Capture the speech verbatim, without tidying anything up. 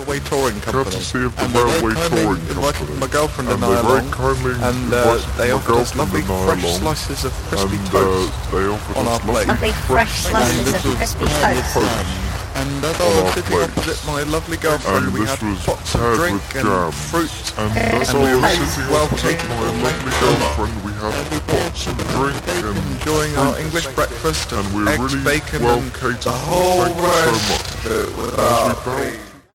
railway touring company. Courtesy of the and they railway very kindly touring invited company. my girlfriend and, And I they very along, kindly and uh, invited they my offered us girlfriend lovely and I fresh along, slices of crispy and, toast uh, they offered on us our plate. lovely Lovely fresh slices And of this was crispy paired with toast. jam. And as I on was our sitting plate. opposite my lovely girlfriend, And we this had was pots of paired drink with and jam. fruit. And as And I we was were sitting well opposite taken my away. lovely girlfriend, we had pots of drink and Enjoying our fruits. English breakfast And of we were eggs, really bacon well and catered. the whole Thank you so rest much. of it without As we me. bowed